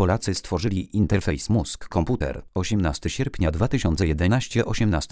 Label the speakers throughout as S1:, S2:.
S1: Polacy stworzyli interfejs mózg-komputer. 18 sierpnia 2011,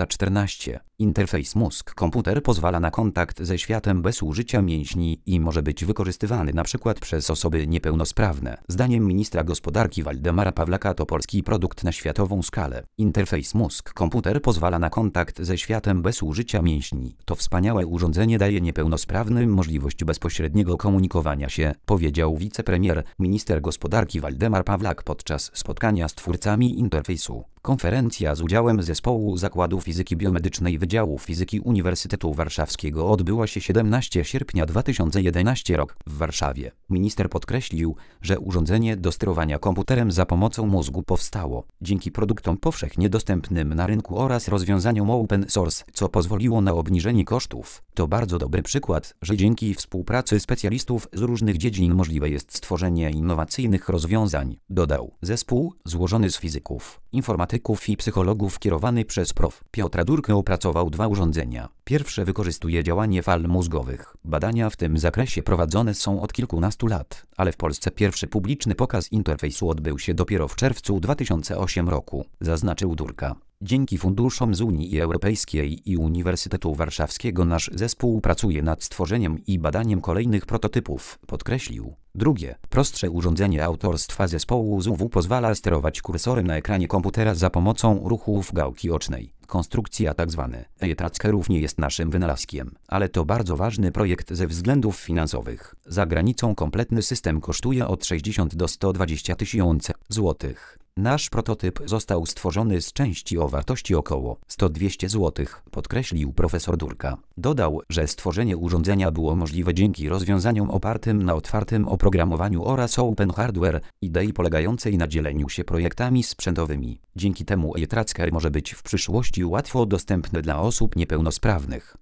S1: 18:14. Interfejs mózg-komputer pozwala na kontakt ze światem bez użycia mięśni i może być wykorzystywany np. przez osoby niepełnosprawne. Zdaniem ministra gospodarki Waldemara Pawlaka to polski produkt na światową skalę. Interfejs mózg-komputer pozwala na kontakt ze światem bez użycia mięśni. To wspaniałe urządzenie daje niepełnosprawnym możliwość bezpośredniego komunikowania się, powiedział wicepremier, minister gospodarki Waldemar Pawlak podczas spotkania z twórcami interfejsu. Konferencja z udziałem Zespołu Zakładu Fizyki Biomedycznej Wydziału Fizyki Uniwersytetu Warszawskiego odbyła się 17 sierpnia 2011 rok w Warszawie. Minister podkreślił, że urządzenie do sterowania komputerem za pomocą mózgu powstało dzięki produktom powszechnie dostępnym na rynku oraz rozwiązaniom open source, co pozwoliło na obniżenie kosztów. To bardzo dobry przykład, że dzięki współpracy specjalistów z różnych dziedzin możliwe jest stworzenie innowacyjnych rozwiązań, dodał. Zespół, złożony z fizyków, informatyków i psychologów kierowany przez prof. Piotra Durkę opracował 2 urządzenia. Pierwsze wykorzystuje działanie fal mózgowych. Badania w tym zakresie prowadzone są od kilkunastu lat, ale w Polsce pierwszy publiczny pokaz interfejsu odbył się dopiero w czerwcu 2008 roku, zaznaczył Durka. Dzięki funduszom z Unii Europejskiej i Uniwersytetu Warszawskiego nasz zespół pracuje nad stworzeniem i badaniem kolejnych prototypów, podkreślił. Drugie, prostsze urządzenie autorstwa zespołu ZUW pozwala sterować kursorem na ekranie komputera za pomocą ruchów gałki ocznej. Konstrukcja tzw. e-trackerów nie jest naszym wynalazkiem, ale to bardzo ważny projekt ze względów finansowych. Za granicą kompletny system kosztuje od 60 do 120 tysięcy złotych. Nasz prototyp został stworzony z części o wartości około 100–200 zł, podkreślił profesor Durka. Dodał, że stworzenie urządzenia było możliwe dzięki rozwiązaniom opartym na otwartym oprogramowaniu oraz open hardware, idei polegającej na dzieleniu się projektami sprzętowymi. Dzięki temu e-tracker może być w przyszłości łatwo dostępny dla osób niepełnosprawnych.